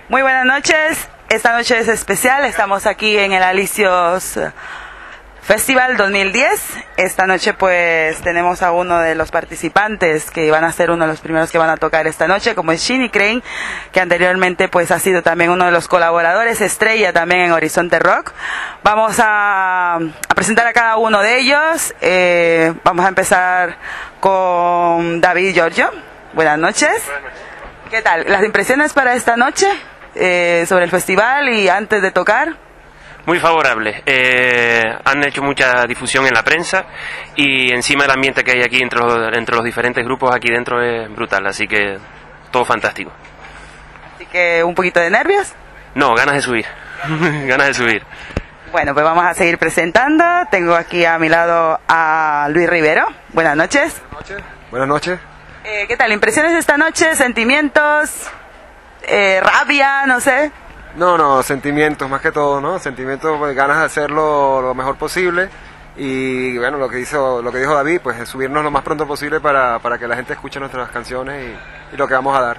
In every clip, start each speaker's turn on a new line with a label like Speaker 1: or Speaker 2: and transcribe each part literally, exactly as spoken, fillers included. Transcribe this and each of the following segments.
Speaker 1: Muy buenas noches, esta noche es especial, estamos aquí en el Alicios Festival dos mil diez. Esta noche pues tenemos a uno de los participantes que van a ser uno de los primeros que van a tocar esta noche, como es Shinny Crane, que anteriormente pues ha sido también uno de los colaboradores estrella también en Horizonte Rock. Vamos a, a presentar a cada uno de ellos. Eh, vamos a empezar con David Giorgio. Buenas noches.
Speaker 2: Buenas noches.
Speaker 1: ¿Qué tal? ¿Las impresiones para esta noche eh, sobre el festival y antes de tocar?
Speaker 2: Muy favorable. Eh, han hecho mucha difusión en la prensa y encima el ambiente que hay aquí entre los, entre los diferentes grupos aquí dentro es brutal, así que todo fantástico.
Speaker 1: Así que un poquito de nervios.
Speaker 2: No, ganas de subir, ganas de subir.
Speaker 1: Bueno, pues vamos a seguir presentando. Tengo aquí a mi lado a Luis Rivero. Buenas noches.
Speaker 3: Buenas noches. Buenas noches.
Speaker 1: Eh, ¿Qué tal? ¿Impresiones de esta noche? ¿Sentimientos? Eh, ¿Rabia? No sé.
Speaker 3: No, no, sentimientos más que todo, ¿no? Sentimientos, pues, ganas de hacerlo lo mejor posible y bueno, lo que hizo, lo que dijo David, pues es subirnos lo más pronto posible para, para que la gente escuche nuestras canciones y, y lo que vamos a dar.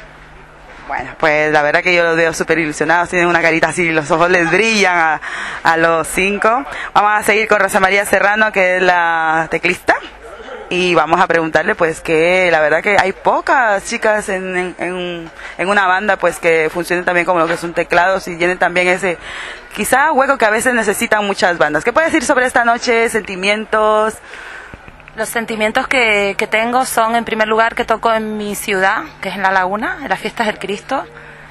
Speaker 1: Bueno, pues la verdad que yo los veo súper ilusionados, tienen una carita así, los ojos les brillan a, a los cinco. Vamos a seguir con Rosa María Serrano, que es la teclista. Y vamos a preguntarle pues que la verdad que hay pocas chicas en, en, en, en una banda pues que funcionen también como lo que son teclados y tienen también ese quizá hueco que a veces necesitan muchas bandas. ¿Qué puede decir sobre esta noche? ¿Sentimientos?
Speaker 4: Los sentimientos que, que tengo son, en primer lugar, que toco en mi ciudad, que es en La Laguna, en las Fiestas del Cristo,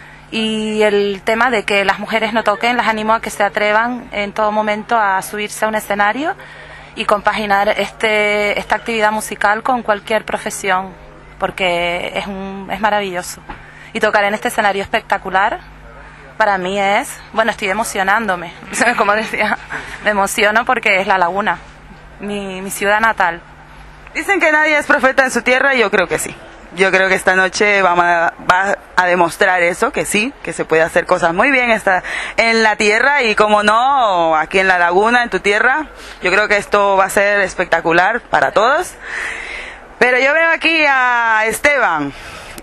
Speaker 4: y el tema de que las mujeres no toquen, las animo a que se atrevan en todo momento a subirse a un escenario y compaginar este, esta actividad musical con cualquier profesión, porque es, un, es maravilloso. Y tocar en este escenario espectacular, para mí es, bueno, estoy emocionándome, como decía, me emociono porque es La Laguna, mi, mi ciudad natal.
Speaker 1: Dicen que nadie es profeta en su tierra y yo creo que sí. Yo creo que esta noche vamos a, va a demostrar eso, que sí, que se puede hacer cosas muy bien esta, en la tierra y como no, aquí en La Laguna, en tu tierra. Yo creo que esto va a ser espectacular para todos. Pero yo veo aquí a Esteban.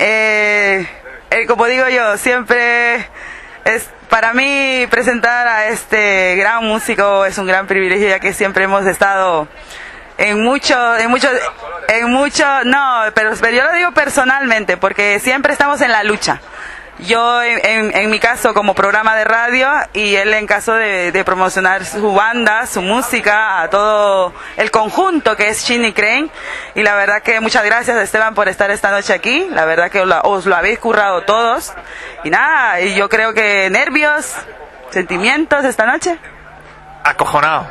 Speaker 1: Eh, eh, como digo yo, siempre es para mí presentar a este gran músico es un gran privilegio, ya que siempre hemos estado en mucho, en mucho, en mucho, no, pero, pero yo lo digo personalmente, porque siempre estamos en la lucha. Yo en, en, en mi caso como programa de radio y él en caso de, de promocionar su banda, su música, a todo el conjunto que es Shinny Crane. Y la verdad que muchas gracias Esteban por estar esta noche aquí, la verdad que os lo, os lo habéis currado todos. Y nada, y yo creo que nervios, sentimientos esta noche.
Speaker 5: Acojonado.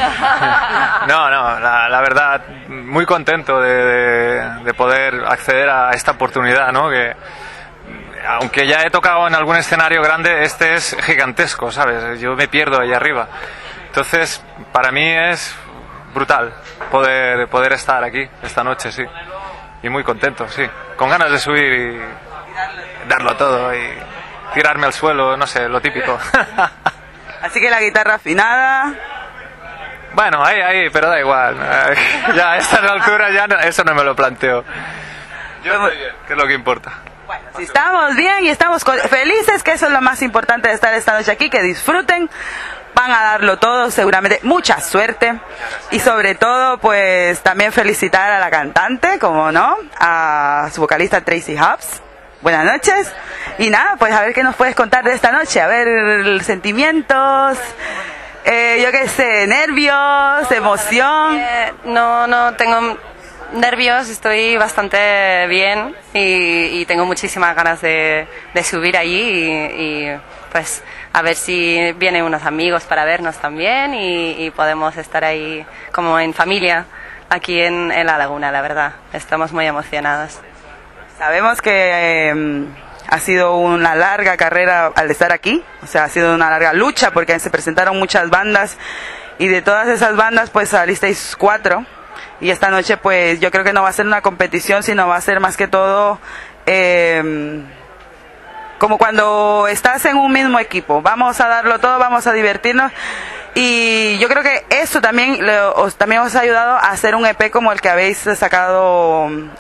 Speaker 5: No, no, la, la verdad, muy contento de, de, de poder acceder a esta oportunidad, ¿no? Que aunque ya he tocado en algún escenario grande, este es gigantesco, ¿sabes? Yo me pierdo ahí arriba. Entonces, para mí es brutal poder, poder estar aquí esta noche, sí. Y muy contento, sí. Con ganas de subir y darlo todo y tirarme al suelo, no sé, lo típico.
Speaker 1: Así que la guitarra afinada.
Speaker 5: Bueno, ahí, ahí, pero da igual. Ya a estas alturas ya no, eso no me lo planteo. Yo estoy bien, que es lo que importa.
Speaker 1: Bueno, si estamos bien y estamos felices, que eso es lo más importante de estar esta noche aquí, que disfruten, van a darlo todo, seguramente, mucha suerte y sobre todo, pues también felicitar a la cantante, como no, a su vocalista Tracy Hobbs. Buenas noches y nada, pues a ver qué nos puedes contar de esta noche, a ver sentimientos. Eh, yo qué sé, nervios, emoción.
Speaker 4: Eh, no, no tengo nervios, estoy bastante bien y, y tengo muchísimas ganas de, de subir allí y, y pues a ver si vienen unos amigos para vernos también y, y podemos estar ahí como en familia aquí en, en La Laguna, la verdad. Estamos muy emocionados.
Speaker 1: Sabemos que eh, ha sido una larga carrera al estar aquí, o sea, ha sido una larga lucha porque se presentaron muchas bandas y de todas esas bandas pues salisteis cuatro y esta noche pues yo creo que no va a ser una competición, sino va a ser más que todo eh, como cuando estás en un mismo equipo, vamos a darlo todo, vamos a divertirnos y yo creo que eso también, os, también os ha ayudado a hacer un E P como el que habéis sacado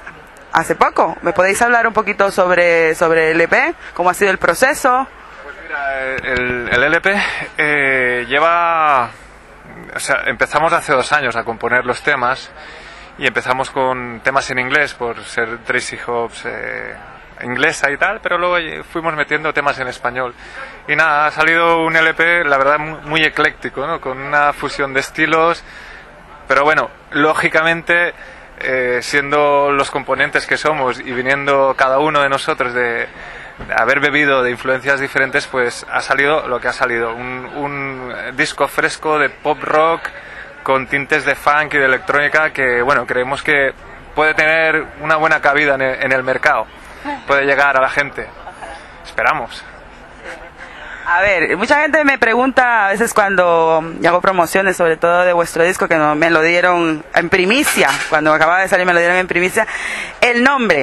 Speaker 1: hace poco. ¿Me podéis hablar un poquito sobre, sobre el E P? ¿Cómo ha sido el proceso?
Speaker 5: Pues mira, el, el L P eh, lleva... O sea, empezamos hace dos años a componer los temas y empezamos con temas en inglés por ser Tracy Hobbs eh, inglesa y tal, pero luego fuimos metiendo temas en español. Y nada, ha salido un L P, la verdad, muy, muy ecléctico, ¿no? Con una fusión de estilos, pero bueno, lógicamente... Eh, siendo los componentes que somos y viniendo cada uno de nosotros de, de haber bebido de influencias diferentes, pues ha salido lo que ha salido, un, un disco fresco de pop rock con tintes de funk y de electrónica que, bueno, creemos que puede tener una buena cabida en el, en el mercado, puede llegar a la gente, esperamos.
Speaker 1: A ver, mucha gente me pregunta a veces cuando hago promociones, sobre todo de vuestro disco, que no, me lo dieron en primicia, cuando acababa de salir me lo dieron en primicia, el nombre,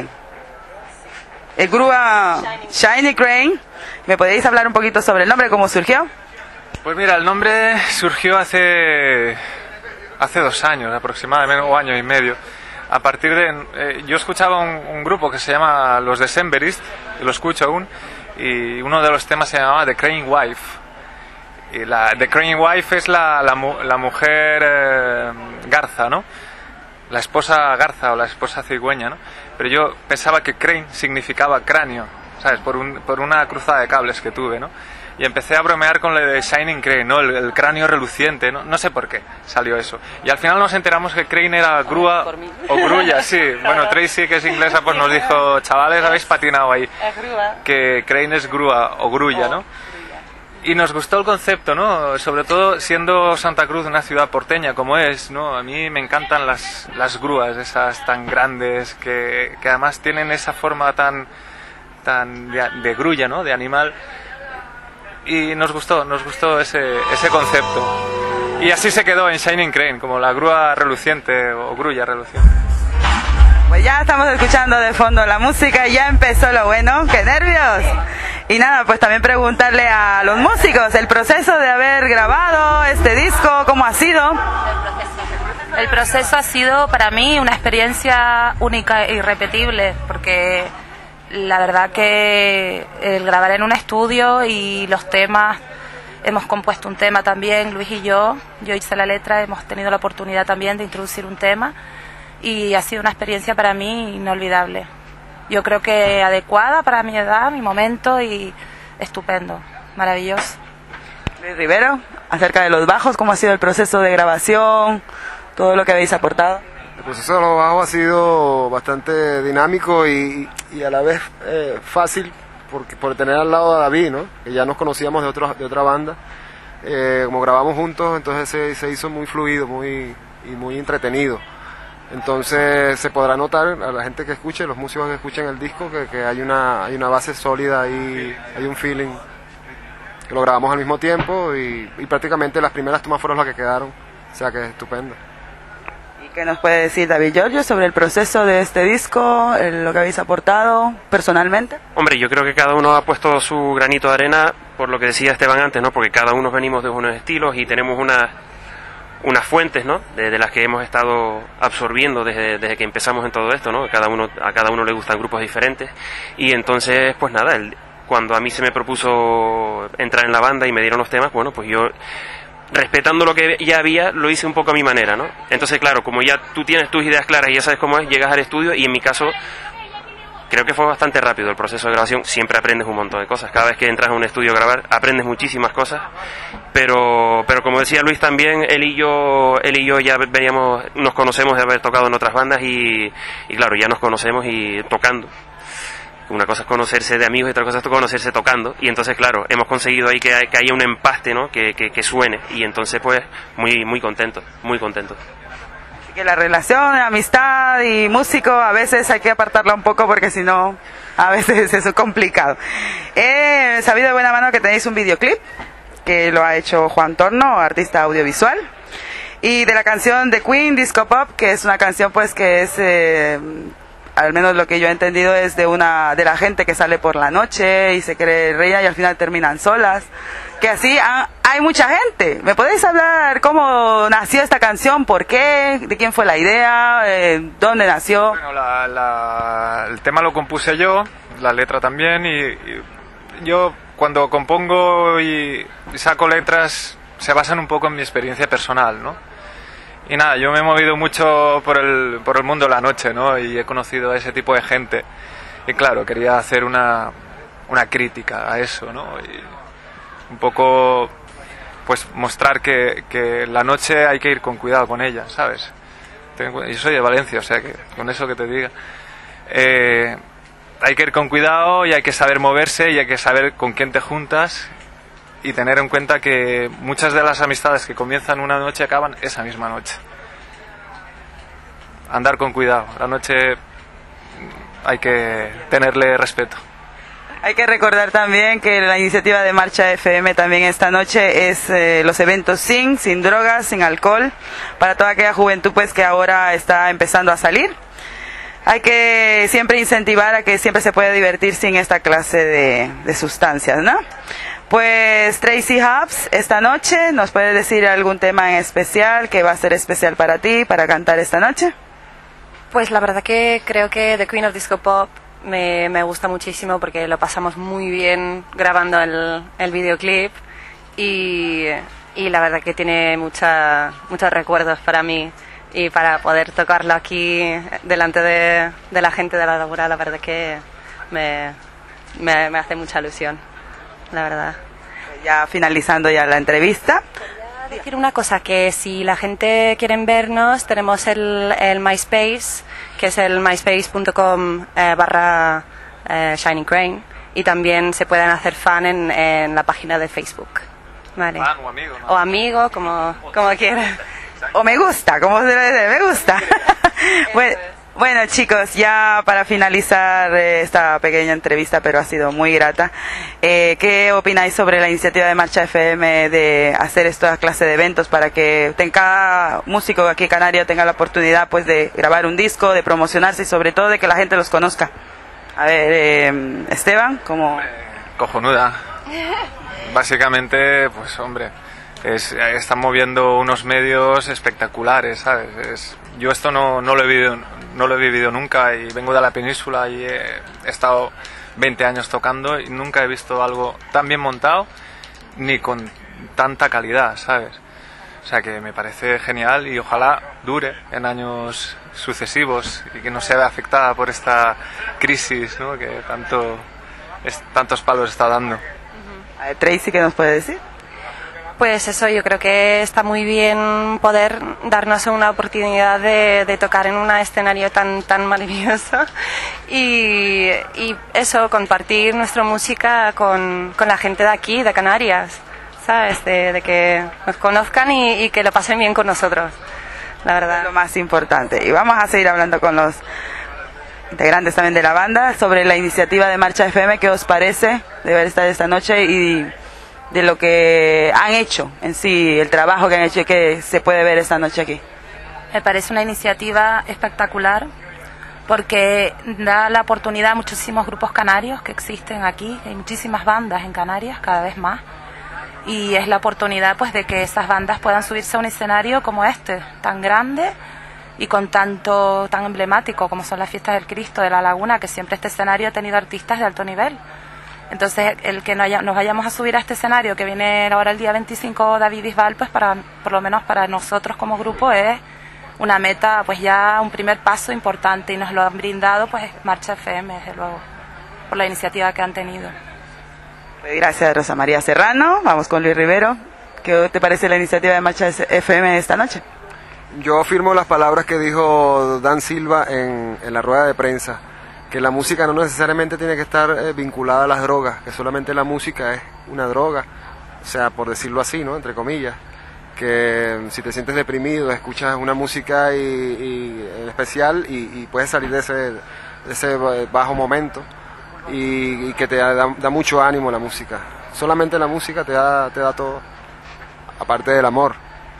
Speaker 1: el grúa Shiny Crane. ¿Me podéis hablar un poquito sobre el nombre, cómo surgió?
Speaker 5: Pues mira, el nombre surgió hace, hace dos años aproximadamente, o año y medio. A partir de... Eh, yo escuchaba un, un grupo que se llama Los Decemberists, y lo escucho aún, y uno de los temas se llamaba The Crane Wife. Y la The Crane Wife es la, la, la mujer eh, garza, ¿no? La esposa garza o la esposa cigüeña, ¿no? Pero yo pensaba que crane significaba cráneo, ¿sabes? Por, un, por una cruzada de cables que tuve, ¿no? Y empecé a bromear con lo de Shining Crane, ¿no? El, el cráneo reluciente, ¿no? No sé por qué salió eso. Y al final nos enteramos que Crane era grúa o grulla, sí. Bueno, Tracy, que es inglesa, pues nos dijo, chavales, habéis patinado ahí. Que Crane es grúa o grulla, ¿no? Y nos gustó el concepto, ¿no? Sobre todo siendo Santa Cruz una ciudad porteña como es, ¿no? A mí me encantan las, las grúas, esas tan grandes, que, que además tienen esa forma tan, tan de, de grulla, ¿no? De animal. Y nos gustó, nos gustó ese, ese concepto. Y así se quedó en Shining Crane, como la grúa reluciente o grulla reluciente.
Speaker 1: Pues ya estamos escuchando de fondo la música y ya empezó lo bueno. ¡Qué nervios! Y nada, pues también preguntarle a los músicos el proceso de haber grabado este disco, ¿cómo ha sido?
Speaker 4: El proceso ha sido para mí una experiencia única e irrepetible, porque la verdad que el grabar en un estudio y los temas, hemos compuesto un tema también, Luis y yo, yo hice la letra, hemos tenido la oportunidad también de introducir un tema y ha sido una experiencia para mí inolvidable. Yo creo que adecuada para mi edad, mi momento y estupendo, maravilloso.
Speaker 1: Luis Rivero, acerca de los bajos, ¿cómo ha sido el proceso de grabación? Todo lo que habéis aportado.
Speaker 3: El proceso de los bajos ha sido bastante dinámico y, y a la vez eh, fácil porque, por tener al lado a David, ¿no? Que ya nos conocíamos de, otro, de otra banda. Eh, como grabamos juntos, entonces se, se hizo muy fluido muy, y muy entretenido. Entonces se podrá notar a la gente que escuche, los músicos que escuchen el disco, que, que hay, una, hay una base sólida, hay, hay un feeling, que lo grabamos al mismo tiempo y, y prácticamente las primeras tomas fueron las que quedaron, o sea que es estupendo.
Speaker 1: ¿Y qué nos puede decir David Giorgio sobre el proceso de este disco, el, lo que habéis aportado personalmente?
Speaker 2: Hombre, yo creo que cada uno ha puesto su granito de arena, por lo que decía Esteban antes, ¿no? Porque cada uno venimos de unos estilos y tenemos una... unas fuentes, ¿no? De, de las que hemos estado absorbiendo desde, desde que empezamos en todo esto, ¿no? Cada uno, a cada uno le gustan grupos diferentes y entonces, pues nada, el, cuando a mí se me propuso entrar en la banda y me dieron los temas, bueno, pues yo, respetando lo que ya había, lo hice un poco a mi manera, ¿no? Entonces, claro, como ya tú tienes tus ideas claras y ya sabes cómo es, llegas al estudio y en mi caso... creo que fue bastante rápido el proceso de grabación. Siempre aprendes un montón de cosas. Cada vez que entras a un estudio a grabar, aprendes muchísimas cosas. Pero, pero como decía Luis también, él y yo, él y yo ya veníamos, nos conocemos de haber tocado en otras bandas y, y claro, ya nos conocemos y tocando. Una cosa es conocerse de amigos y otra cosa es conocerse tocando. Y entonces, claro, hemos conseguido ahí que, que haya un empaste, ¿no? Que, que, que suene. Y entonces, pues, muy, muy contento, muy contento.
Speaker 1: Que la relación, amistad y músico a veces hay que apartarla un poco porque si no, a veces eso es complicado. He sabido de buena mano que tenéis un videoclip que lo ha hecho Juan Torno, artista audiovisual, y de la canción de Queen, Disco Pop, que es una canción pues que es, eh, al menos lo que yo he entendido, es de una de la gente que sale por la noche y se cree reina y al final terminan solas, que así han, hay mucha gente. ¿Me podéis hablar cómo nació esta canción? ¿Por qué? ¿De quién fue la idea? Eh, ¿Dónde nació?
Speaker 5: Bueno, la, la, el tema lo compuse yo, la letra también, y, y yo cuando compongo y, y saco letras se basan un poco en mi experiencia personal, ¿no? Y nada, yo me he movido mucho por el, por el mundo de la noche, ¿no? Y he conocido a ese tipo de gente. Y claro, quería hacer una, una crítica a eso, ¿no? Y un poco, pues, mostrar que, que la noche hay que ir con cuidado con ella, ¿sabes? Tengo, yo soy de Valencia, o sea que con eso que te diga. Eh, hay que ir con cuidado y hay que saber moverse y hay que saber con quién te juntas y tener en cuenta que muchas de las amistades que comienzan una noche acaban esa misma noche. Andar con cuidado. La noche hay que tenerle respeto.
Speaker 1: Hay que recordar también que la iniciativa de Marcha F M también esta noche es eh, los eventos sin, sin drogas, sin alcohol, para toda aquella juventud pues que ahora está empezando a salir. Hay que siempre incentivar a que siempre se pueda divertir sin esta clase de, de sustancias, ¿no? Pues Tracy Hubs, esta noche, ¿nos puedes decir algún tema en especial que va a ser especial para ti, para cantar esta noche?
Speaker 6: Pues la verdad que creo que The Queen of Disco Pop me, me gusta muchísimo porque lo pasamos muy bien grabando el, el videoclip y, y la verdad que tiene mucha, muchos recuerdos para mí y para poder tocarlo aquí delante de, de la gente de la Laguna, la verdad que me, me, me hace mucha ilusión. La verdad.
Speaker 1: Ya finalizando ya la entrevista.
Speaker 6: Quería decir una cosa, que si la gente quiere vernos, tenemos el, el MySpace, que es el myspace punto com eh, barra eh, Shining Crane, y también se pueden hacer fan en, en la página de Facebook. Vale.
Speaker 5: Fan o amigo, ¿no?
Speaker 6: O amigo, como, como quieras.
Speaker 1: O me gusta, como se debe decir, me gusta. Bueno, bueno, chicos, ya para finalizar eh, esta pequeña entrevista, pero ha sido muy grata, eh, ¿qué opináis sobre la iniciativa de Marcha F M de hacer esta clase de eventos para que ten- cada músico aquí canario tenga la oportunidad pues de grabar un disco, de promocionarse y sobre todo de que la gente los conozca? A ver, eh, Esteban, ¿cómo?
Speaker 5: Cojonuda. Básicamente, pues hombre, es, están moviendo unos medios espectaculares, ¿sabes? Es, yo esto no, no, lo he vivido, no lo he vivido nunca y vengo de la península y he, he estado veinte años tocando y nunca he visto algo tan bien montado ni con tanta calidad, ¿sabes? O sea que me parece genial y ojalá dure en años sucesivos y que no se vea afectada por esta crisis, ¿no? Que tanto, es, tantos palos está dando.
Speaker 1: A ver, Tracy, ¿qué nos puede decir?
Speaker 6: Pues eso, yo creo que está muy bien poder darnos una oportunidad de, de tocar en un escenario tan tan maravilloso y, y eso, compartir nuestra música con, con la gente de aquí, de Canarias, ¿sabes? De, de que nos conozcan y, y que lo pasen bien con nosotros, la verdad.
Speaker 1: Es lo más importante. Y vamos a seguir hablando con los integrantes también de la banda sobre la iniciativa de Marcha F M. ¿Qué os parece de ver estar esta noche y de lo que han hecho en sí, el trabajo que han hecho y que se puede ver esta noche aquí?
Speaker 4: Me parece una iniciativa espectacular porque da la oportunidad a muchísimos grupos canarios que existen aquí, hay muchísimas bandas en Canarias, cada vez más, y es la oportunidad pues de que esas bandas puedan subirse a un escenario como este, tan grande y con tanto tan emblemático como son las fiestas del Cristo de la Laguna, que siempre este escenario ha tenido artistas de alto nivel. Entonces, el que no haya, nos vayamos a subir a este escenario que viene ahora el día veinticinco David Bisbal, pues para, por lo menos para nosotros como grupo es una meta, pues ya un primer paso importante, y nos lo han brindado pues Marcha F M, desde luego, por la iniciativa que han tenido.
Speaker 1: Gracias, Rosa María Serrano. Vamos con Luis Rivero. ¿Qué te parece la iniciativa de Marcha F M esta noche?
Speaker 3: Yo firmo las palabras que dijo Dan Silva en, en la rueda de prensa, que la música no necesariamente tiene que estar eh, vinculada a las drogas, que solamente la música es una droga, o sea, por decirlo así, ¿no? Entre comillas, que si te sientes deprimido, escuchas una música y, y, en especial y, y puedes salir de ese, de ese bajo momento y, y que te da, da mucho ánimo la música. Solamente la música te da, te da todo, aparte del amor.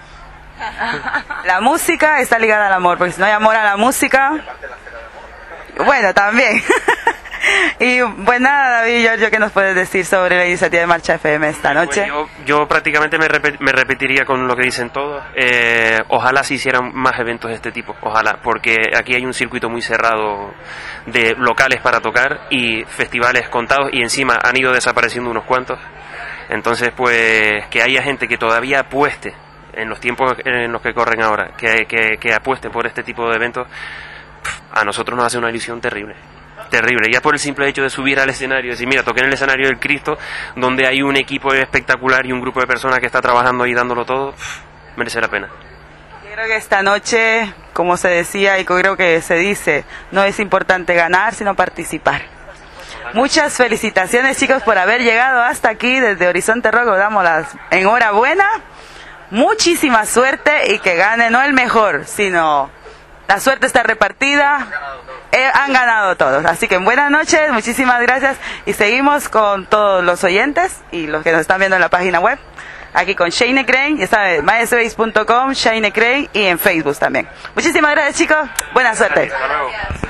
Speaker 1: La música está ligada al amor, porque si no hay amor a la música, bueno, también. Y pues nada, David, Giorgio, ¿qué nos puedes decir sobre la iniciativa de Marcha F M esta noche?
Speaker 2: Pues yo, yo prácticamente me, repet, me repetiría con lo que dicen todos. Eh, ojalá se hicieran más eventos de este tipo, ojalá, porque aquí hay un circuito muy cerrado de locales para tocar y festivales contados, y encima han ido desapareciendo unos cuantos. Entonces, pues, que haya gente que todavía apueste en los tiempos en los que corren ahora, que, que, que apueste por este tipo de eventos, a nosotros nos hace una ilusión terrible. Terrible, ya por el simple hecho de subir al escenario y decir, mira, toqué en el escenario del Cristo, donde hay un equipo espectacular y un grupo de personas que está trabajando ahí dándolo todo, merece la pena.
Speaker 1: Yo creo que esta noche, como se decía y creo que se dice, no es importante ganar, sino participar. Muchas felicitaciones, chicos, por haber llegado hasta aquí desde Horizonte Rock. Os damos las enhorabuena, muchísima suerte y que gane no el mejor, sino la suerte está repartida. Eh, han ganado todos, así que buenas noches, muchísimas gracias y seguimos con todos los oyentes y los que nos están viendo en la página web, aquí con Shane Crane, ya saben, myspace punto com, Shane Crane y en Facebook también. Muchísimas gracias, chicos, buena suerte.
Speaker 2: Hasta luego.